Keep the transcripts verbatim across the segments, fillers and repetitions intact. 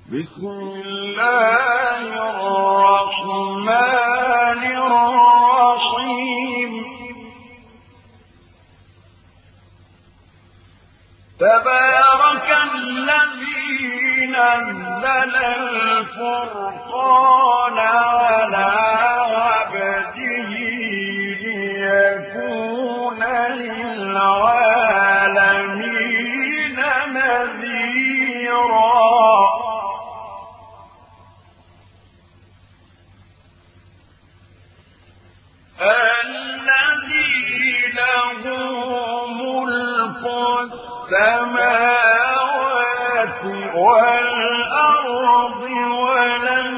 بسم الله الرحمن الرحيم تبارك الذي نزل الفرقان على عبده ليكون للعالمين نذيرا الذي له ملك السماوات والأرض ولم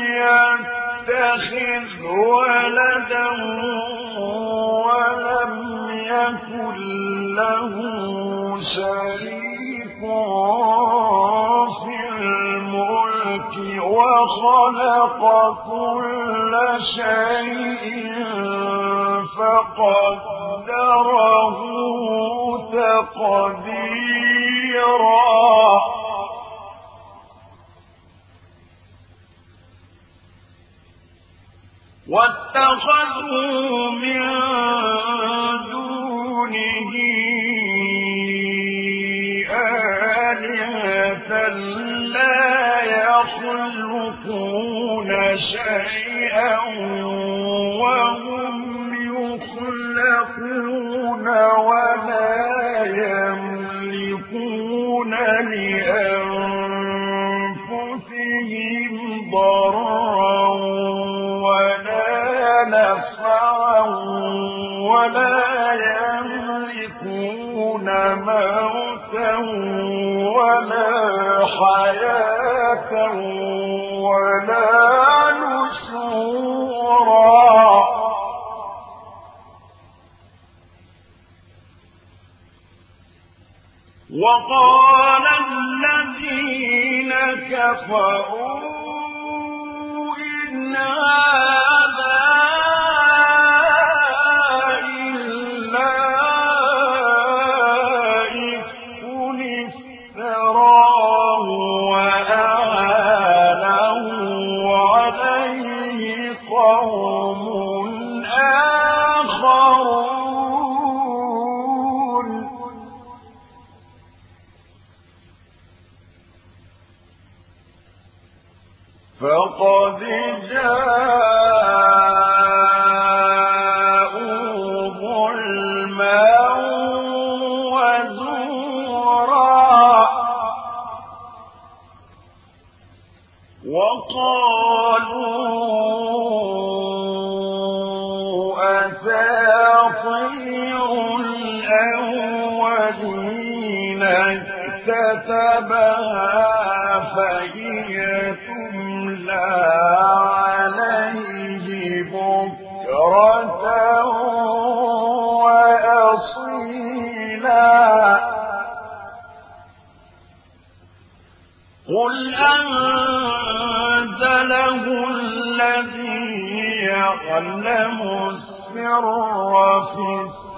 يتخذ ولدا ولم يكن له شريك في الملك وخلق كل شيء فقدره تقديرا واتخذوا من دونه آلهة لا يخلقون شيئا وهم يخلقون ولا يملكون لأنفسهم ضرا ولا نفعا ولا يملكون موتا ولا حياة ولا نشورا وقال الذين كفروا إن هذا إلا إفك افتراه وأعانه عليه قوم آخرون فقد جاءوا ظلما وزورا وقالوا أساطير الأولين اكتتبها فهي عليه بكرة وأصيلا قل أنزله الذي يعلم السر في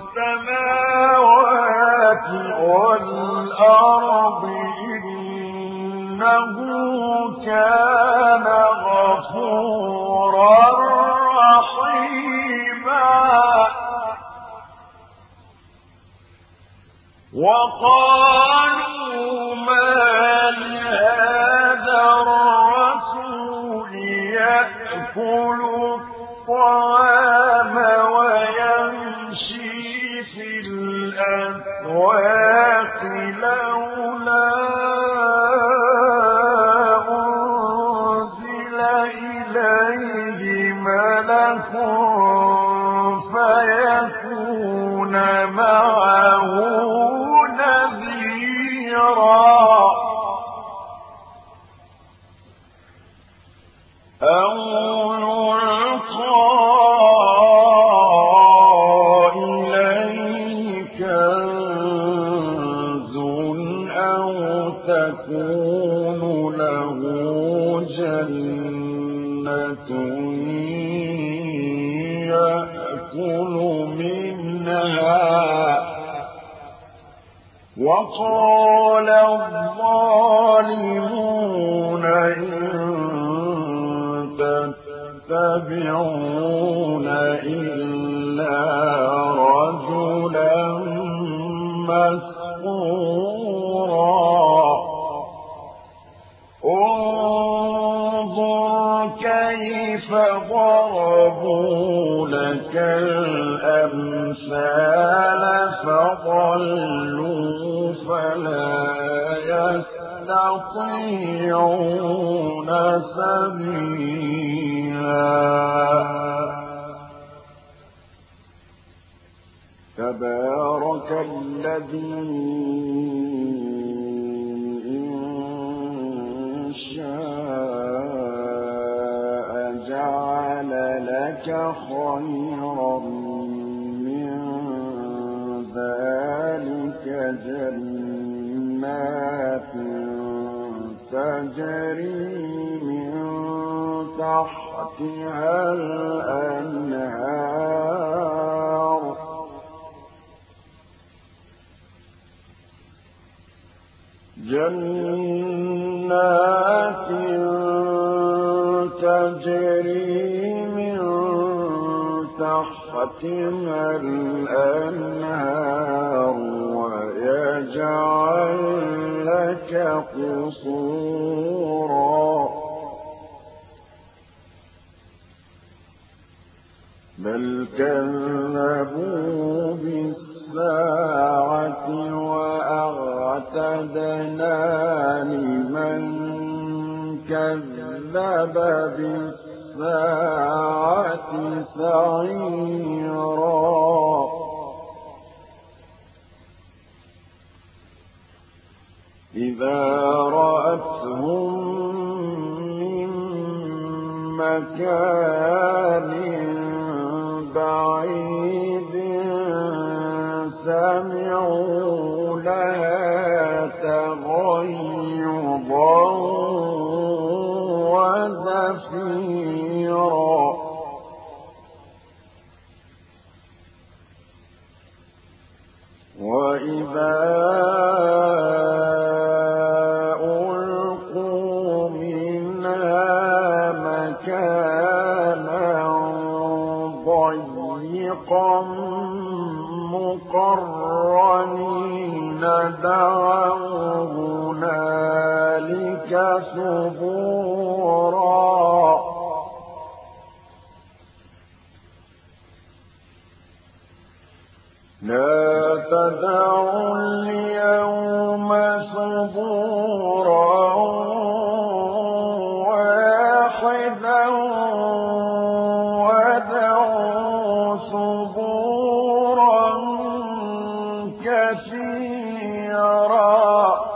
السماوات والأرض إنه كان غفورا رحيما وقالوا ما لهذا الرسول يأكل الطعام ويمشي في الأسواق لولا ملك فيكون معه نذيرا أو يلقى إليه كنز أو تكون له جنة يأكل منها وقال الظالمون إن تتبعون إلا رجلا مسحورا انظر كيف ضربوا لك الأمثال فضلوا فلا يستطيعون سبيلا تبارك الذي إن شاء جعل لك خيرا من ذلك جنات تجري من تحتها الأنهار جنات تجري من تحتها الأنهار ويجعل لك قصورا بل كذبوا بالساعة وأعتدنا لمن كذب بالساعة سعيرا إذا رأتهم من مكان بعيد سمعوا لها تغيظا وزفيرا وإذا ألقوا منها مكانا ضيقا مقرنين دعوا هنالك ثبورا لا تدعوا اليوم ثبورا واحدا ودعوا ثبورا كثيرا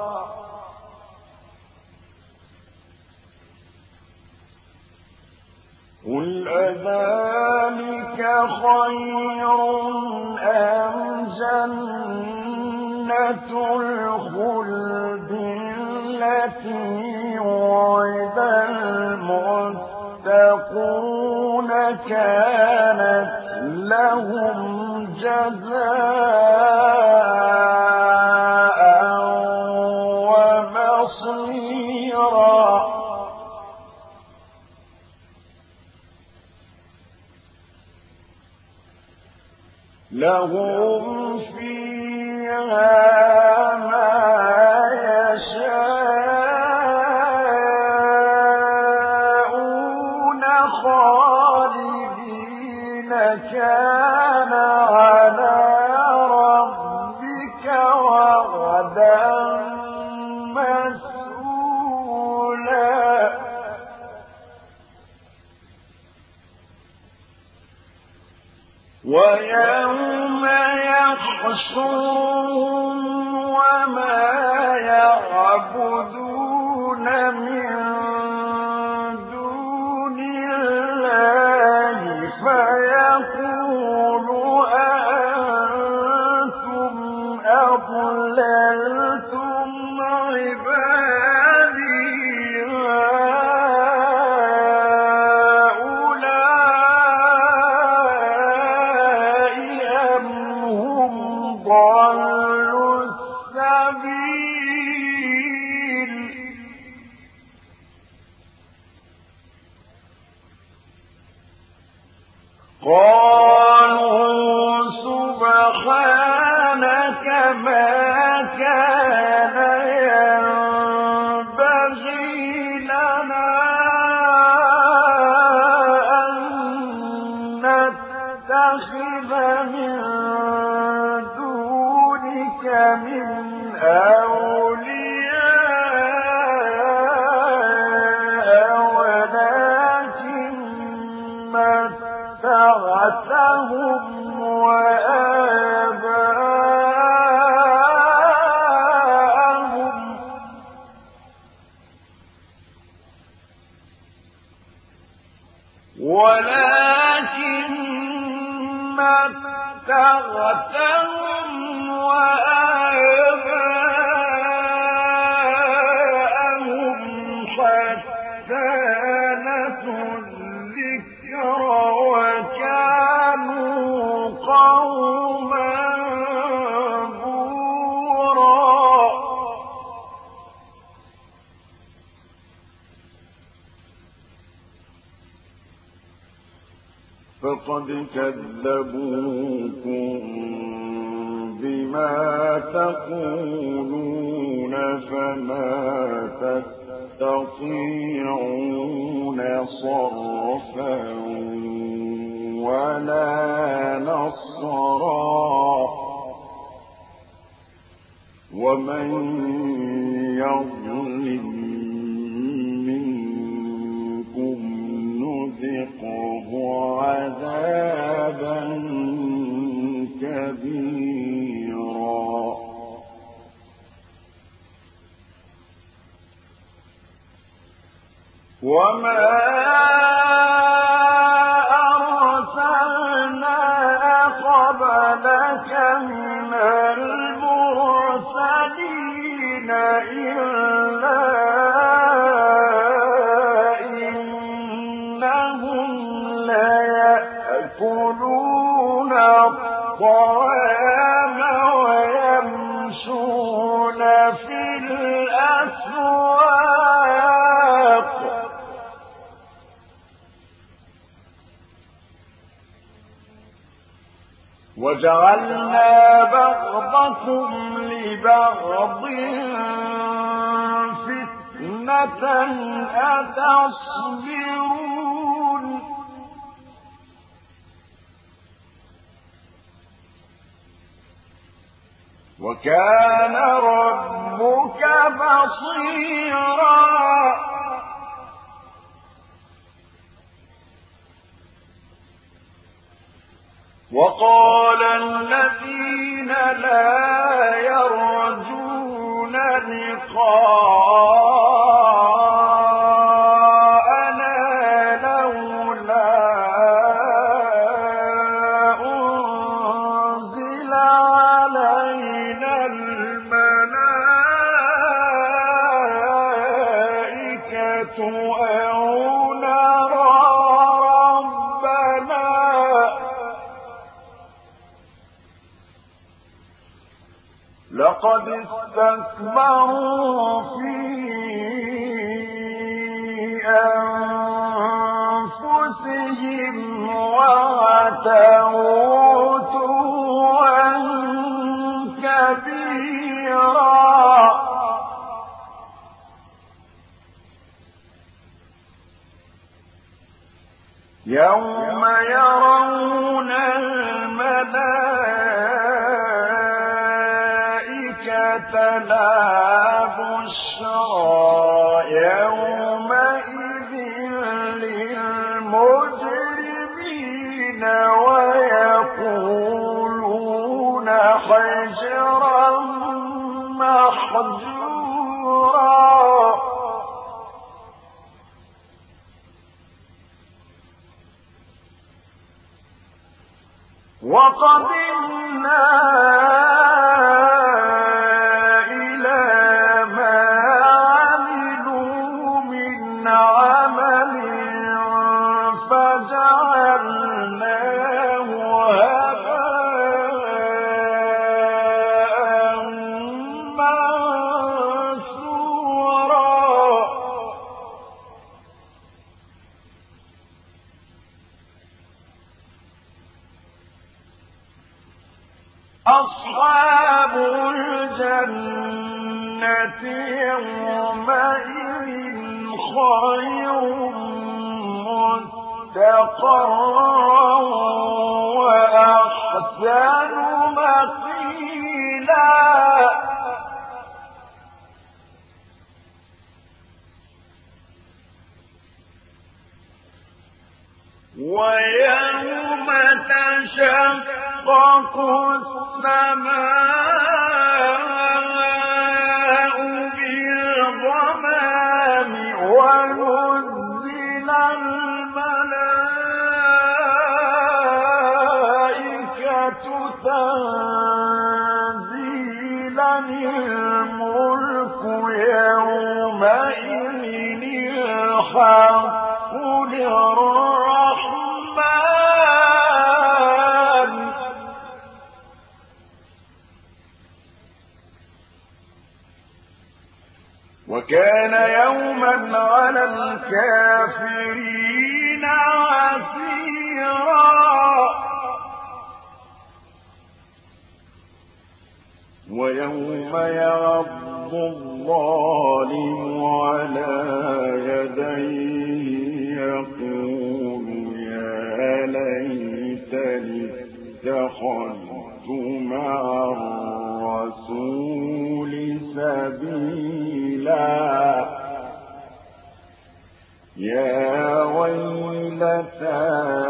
قل أذلك خير أم جنة الخلد التي وعد المتقون كانت لهم جزاء ومصيرا لهم فيها ما يشاءون خالدين كان على ربك وعدا مسئولا ويوم يحشرهم وما يعبدون من دون الله فيقول أأنتم أضللتم عبادي ضلوا السبيل قالوا سبحانك ما كان ينبغي لنا أن نتخذ من دونك من أولياء ولكن متعتهم وآباءهم ولكن متعتهم وآباءهم حتى نسوا الذكر وكانوا قوما بورا. فقد كذبوكم بما تقولون فما تستطيعون صرفا ولا نصرا ومن يظلم منكم نذقه عذابا كبيرا. وما أرسلنا قبلك من المرسلين إلا إنهم ليأكلون الطعام ويمشون في الأسواق وجعلنا بعضكم لبعض فتنة أتصبرون وكان ربك بصيرا. وقال الذين لا يرجون لقاءنا لولا أنزل علينا الملائكة أو نرى ربنا لقد استكبروا في أنفسهم وعتوا عتوا كبيرا. يوم يرون الملائكة لا بشرى يومئذ للمجرمين ويقولون حجرا محجورا. وقدمنا إلى ما عملوا من عمل فجعلناه هباء منثورا. أصحاب الجنة يومئذ خير مستقرا وأحسن مقيلا ويوم تشقق السماء بالغمام ونزل الملائكة تنزيلا الملك يومئذ الحق للرحمن وكان يوما على الكافرين عسيرا ويوم يعض الظالم على يديه يقول يا ليتني اتخذت مع الرسول سبيلا يا ويلتى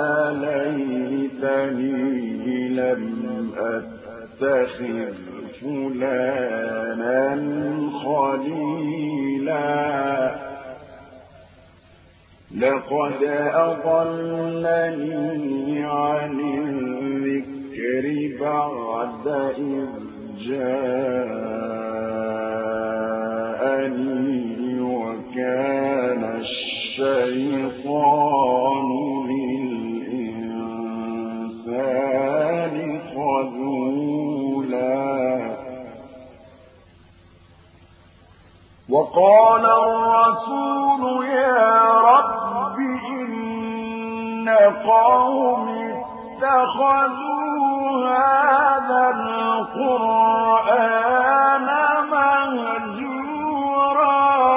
ليتني لم أتخذ فلانا خليلا لقد أضلني عن الذكر بعد إذ جاءني وكان الشيطان للإنسان خذولا وقال الرسول يا رب إن قومي اتخذوا هذا القرآن مهجورا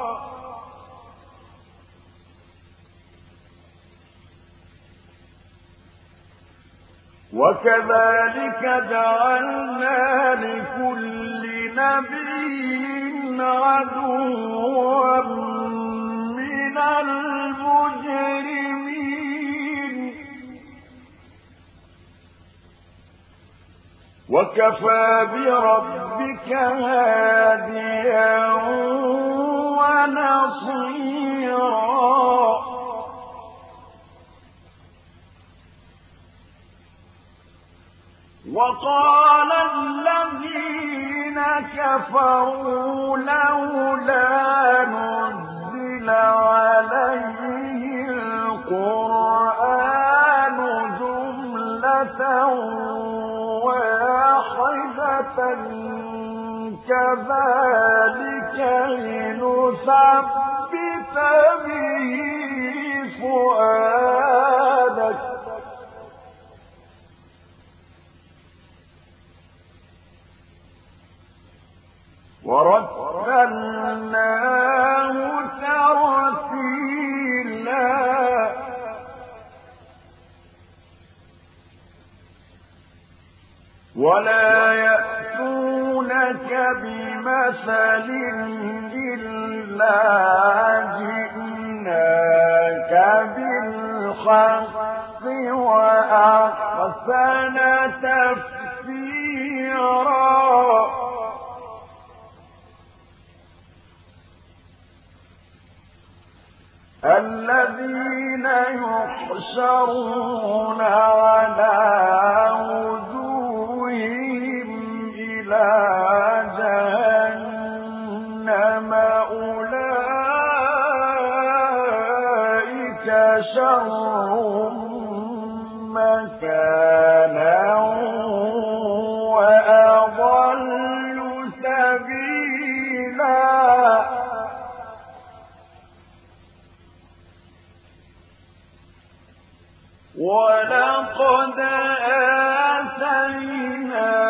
وكذلك جعلنا لكل نبي عدوا من المجرمين وكفى بربك هاديا ونصيرا وقال الذين كفروا لولا نزل عليه القرآن جملة واحدة كذلك لنثبت به فؤادك ورتلناه ترتيلا ولا يأتونك بمثل إلا جئناك بالحق وأحسن تفسيرا الذين يحشرون على وجوههم إلى جهنم أولئك شر مكانا وأضل سبيلا ولقد آتينا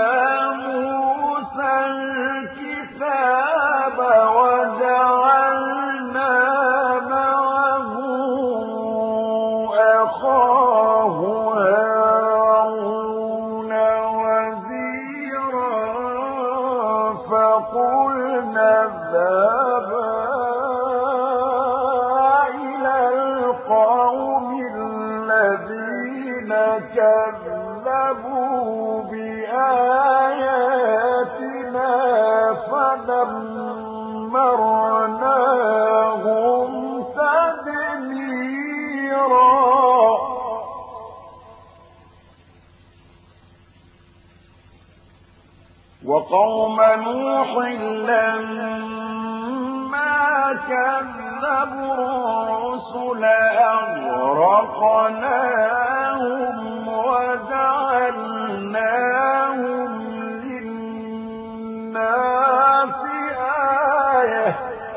نوح لما كذبوا الرسل أغرقناهم وجعلناهم للناس آية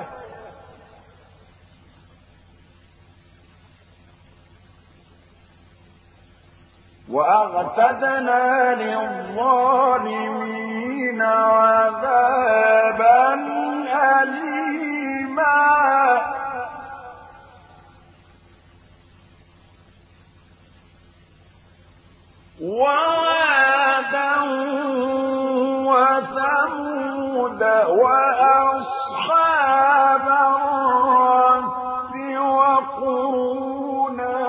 وأعتدنا للظالمين عذابا أليما وعادا وثمود وأصحاب الرس وقرونا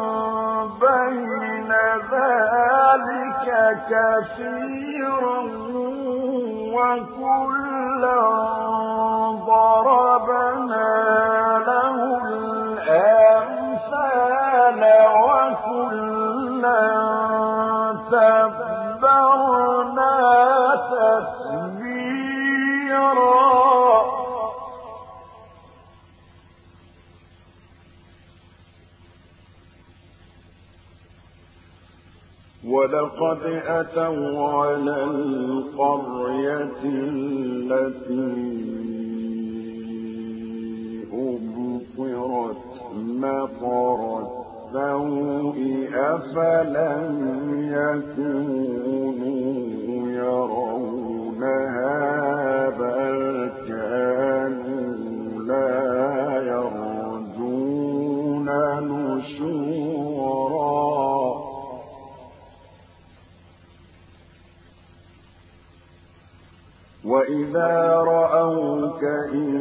بين ذلك كثيرا وكلا ضربنا له الأمثال وكلا تبرنا تتبيرا ولقد أتوا على القرية التي أمطرت مطر السوء أفلم يكونوا يرونها بل كانوا لا يرجون نشورا وإذا رأوك إن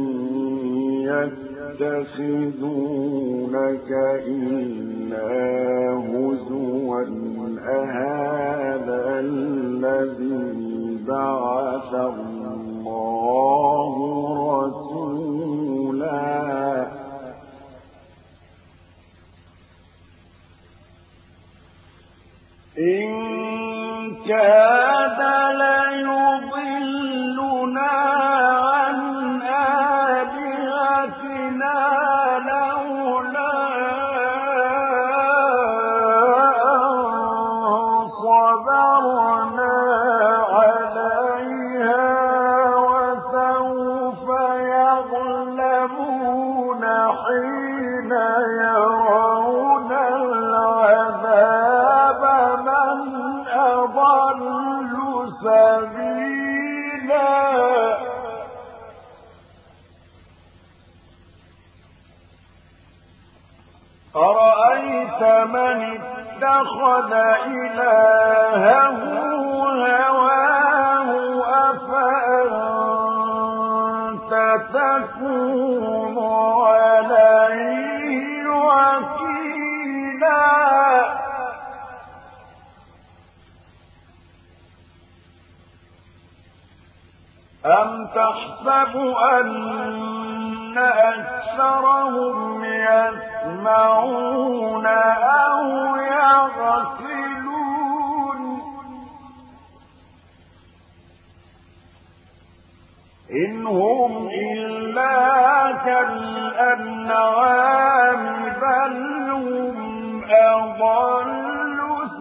يتخذونك إلا هزوا أهذا الذي بعث الله رسولا إن كاد ليضلنا عن آلهتنا لولا أن صبرنا عليها وسوف يغلبون حين يرون العذاب من أضل سبيلا أرأيت من اتخذ إلهه هواه أفأنت تكون عليه وكيلا أم تحسب أن أكثرهم يسمعون أو يعقلون إن هم إلا كالأنعام بل هم أضل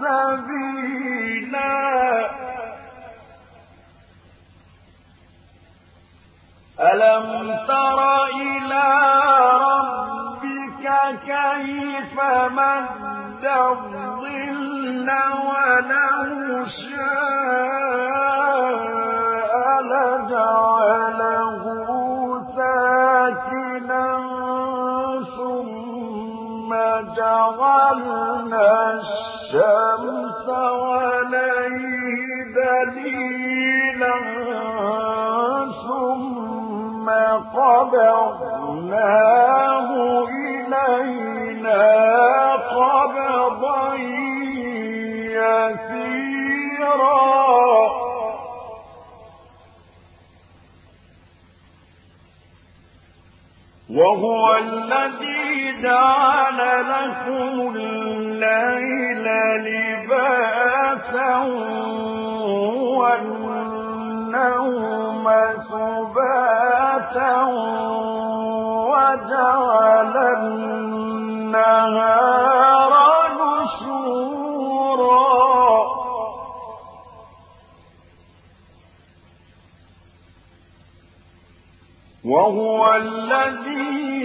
سبيلا ألم تر إلى ربك كيف مد الظل ولو شاء لجعله ساكنا ثم جعلنا الشمس عليه دليلا ثم قبضناه إلينا قبضا يسيرا وهو الذي جعل لكم الليل لباسا والنهار النوم سباتا وجعل النهار نشورا وهو الذي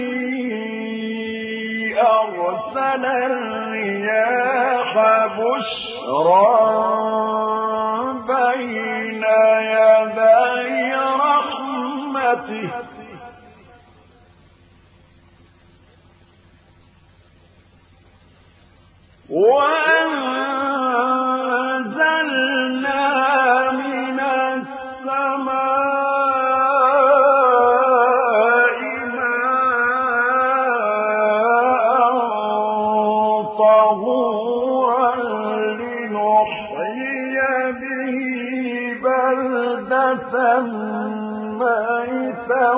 أرسل الرياح بشرا بين يدي رحمته وأنزلنا من السماء ماء طهورا لنحيي به بلدة ميتا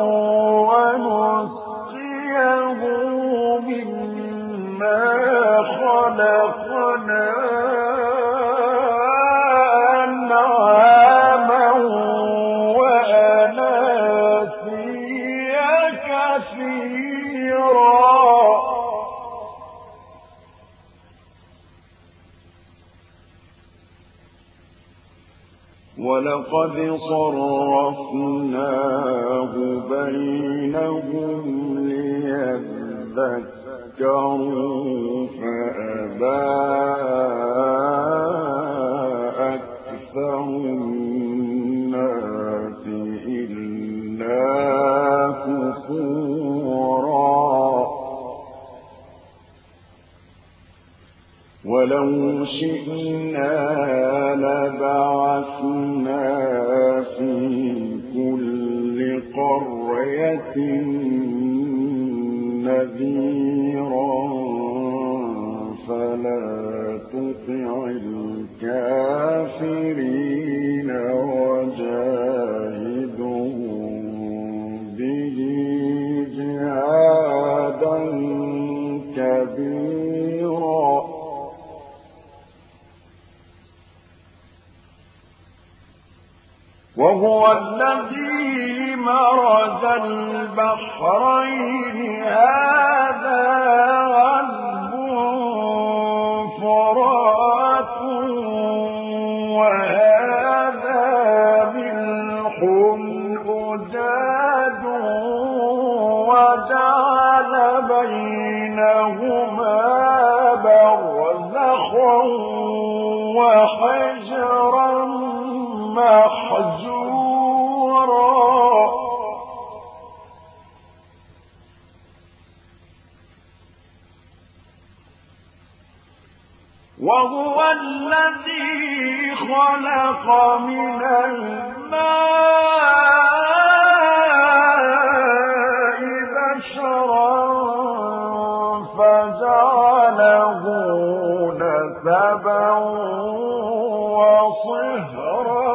ونسقيه مما خلقنا أنعاما وأناسيا كثيرا ولقد صرفناه بينهم ليذكروا فأبى أكثر الناس إلا كفورا ولو شئنا لبعثنا في كل قرية نذيرا فلا تطع الكافرين وجاهدهم به جهادا كبيرا وهو الذي مرج البحرين هذا عذب فرات وهذا ملح أجاج وجعل بينهما برزخا وحجرا محجورا وهو الذي خلق من الماء بشرا فجعله نسبا وصهرا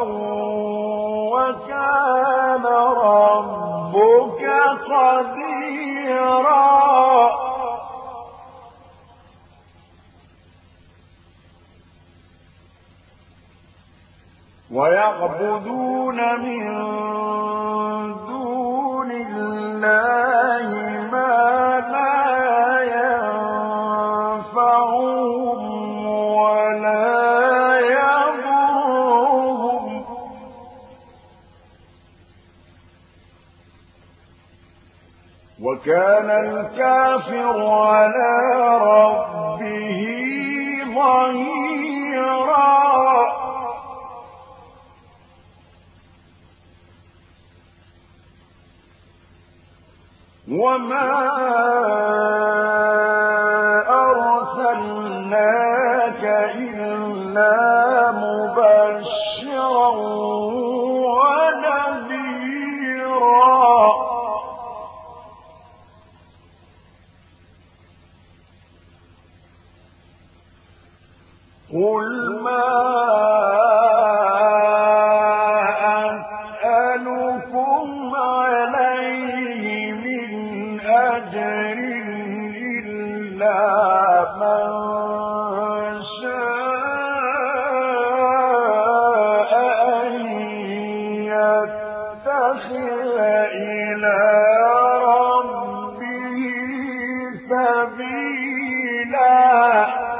وكان ربك قديرا ويعبدون من دون الله ما لا ينفعهم ولا يضرهم وكان الكافر على ربه ظهيرا وما أرسلناك إلا مبشرا ونذيرا قل ما أسألكم عليه من أجر إلا من شاء أن سبيلا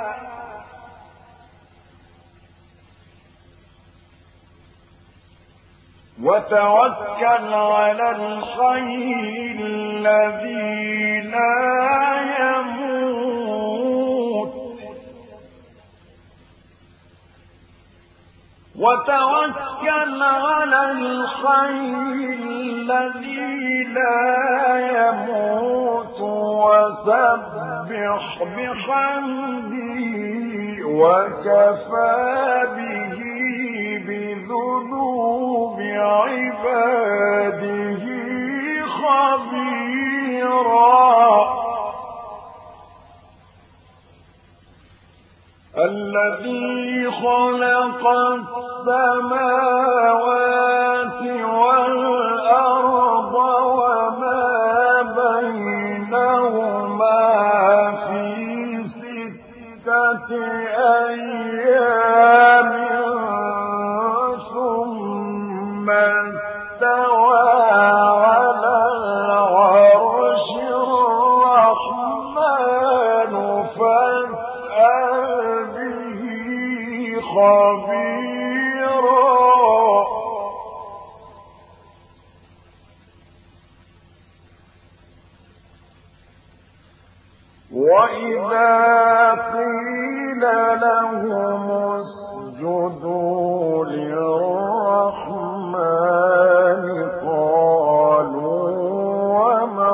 وتوكل على الحي الذي لا يموت وتوكل على الحي الذي لا يموت وسبح بحمده وكفى به بذنوب عباده خبيرا الذي خلق السماوات والأرض وما بينهما في ستة أيام ثم استوى على العرش الرحمن فاسأل به خبيرا وإذا قيل لهم اسجدوا للرحمن قالوا وما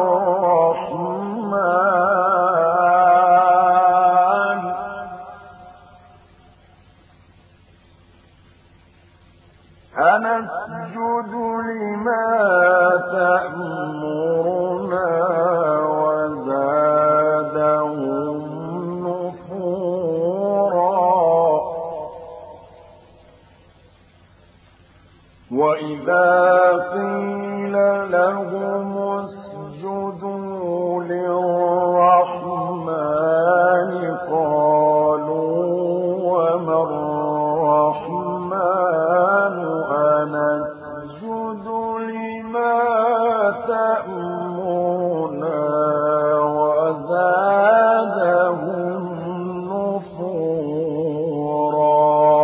الرحمن أنسجد لما تأمرنا وزادهم نفورا وإذا قيل لهم اسجدوا للرحمن قالوا وما الرحمن أنسجد لما تأمرنا وزادهم نفورا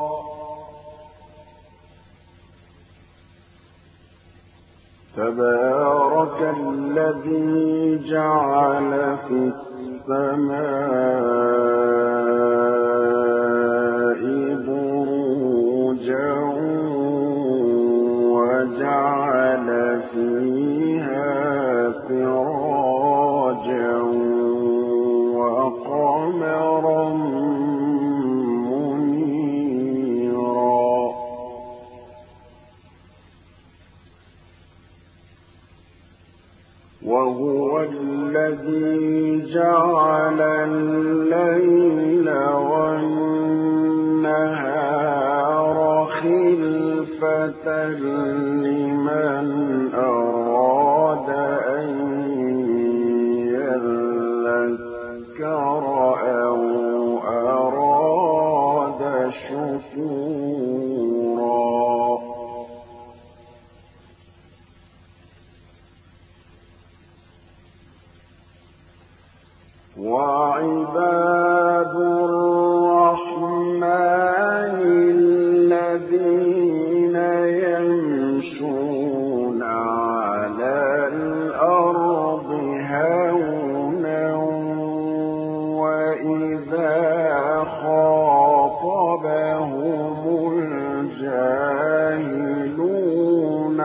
تبارك الذي جعل في السماء بروجا وجعل فيها سراجا وقمرا منيرا وهو الذي جعل الليل والنهار خلفة لمن أراد أن يذكر أو أراد شكورا وعباد الرحمن الذين يمشون على الأرض هونا وإذا خاطبهم الجاهلون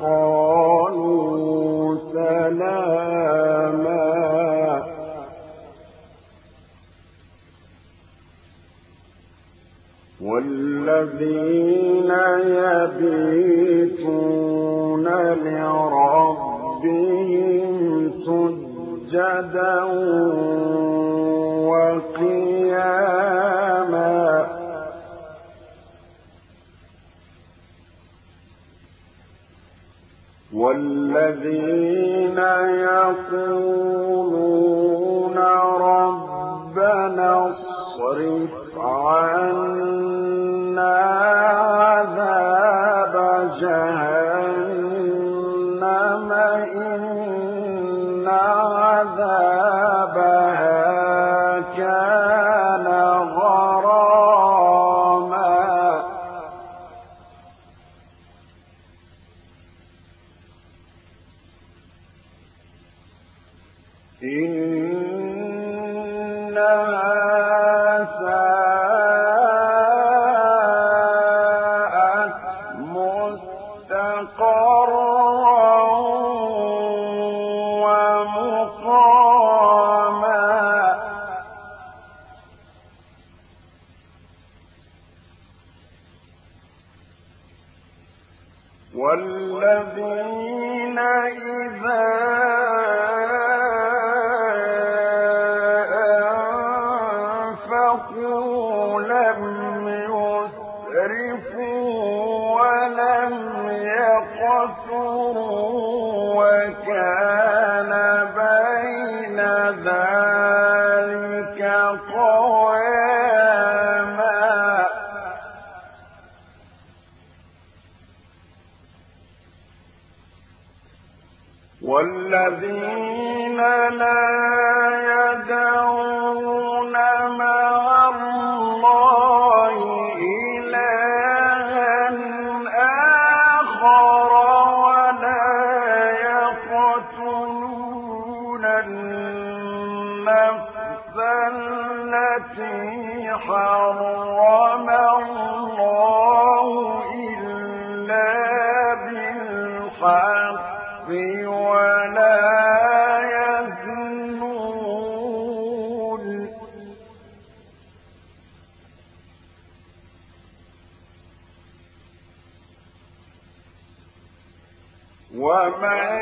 قالوا سلاما والذين يبيتون لربهم سجدا وقياما والذين يقولون ربنا اصرف عنا عذاب جهنم إن عذاب إنها ساءت مستقرا ومقاما والذين إذا أنفقوا لم يسرفوا ولم يقتروا وكان بين ذلك قواما والذين لا يدعون مع الله إلها آخر ولا يقتلون النفس التي حرم الله إلا بالحق ولا يزنون ومن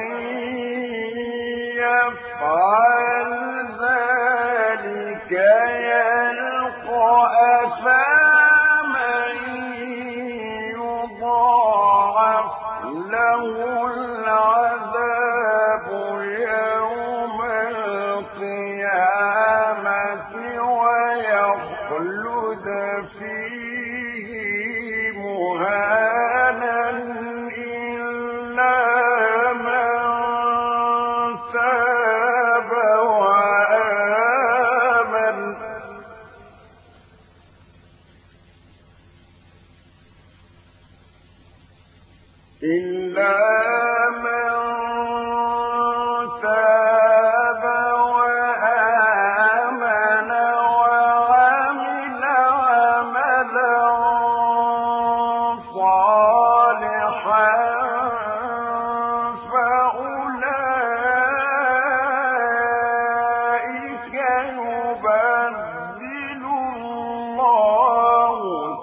يفعل ذلك يلقى أثاما يضاعف له العذاب يوم القيامة ويخلد فيه مهانا إلا من تاب وآمن إلا من تاب وآمن وعمل عملا صالحا فأولئك يبدل الله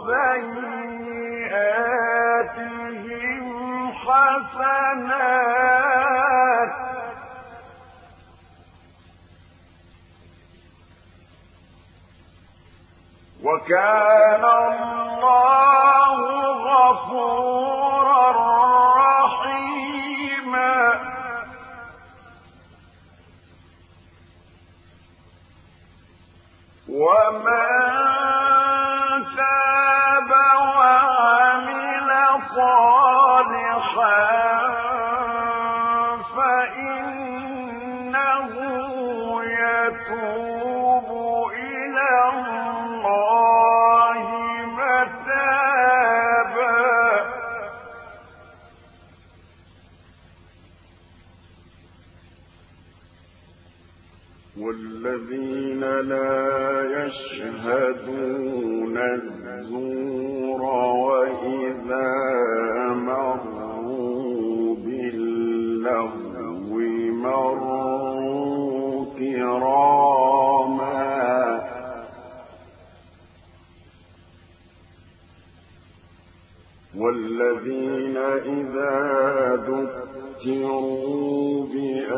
سيئاتهم حسنات وكان الله غفورا رحيما ومن تاب وعمل صالحا فإنه يتوب إلى الله متابا والذين لا يشهدون الزور وإذا مروا باللغو مروا كراما والذين إذا ذكروا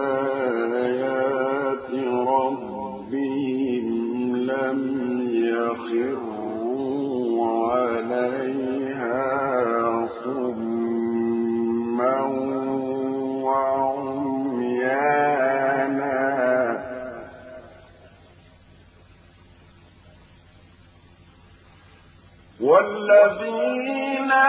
بآيات ربهم لم يخروا عليها صما وعميانا والذين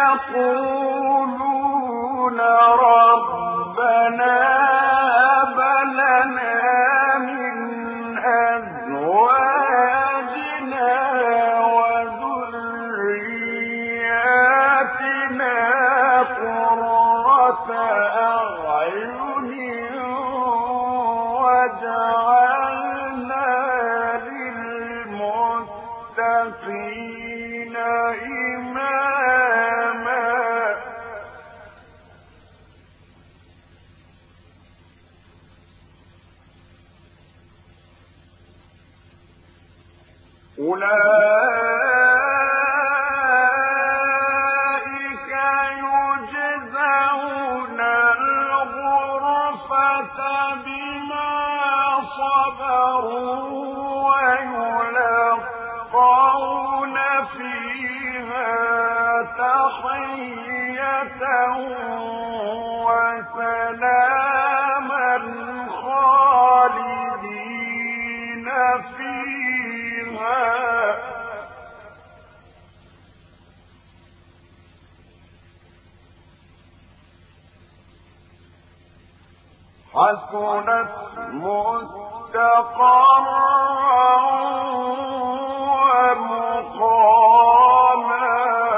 يقولون ربنا هب لنا من أزواجنا وذرياتنا قرة أعين وجعلنا للمتقين إماما أولئك يجزون الغرفة بما صبروا ويلقون فيها تحية وسلاما خالدين فيها حسنت مستقرا ومقاما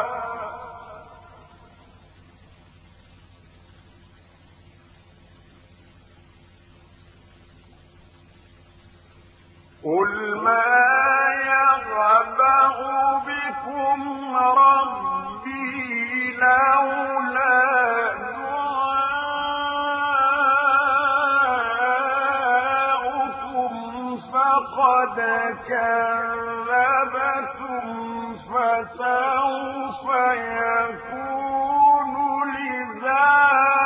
قل ما يعبأ بكم ربي لولا فقد كذبتم فسوف يكون لزاما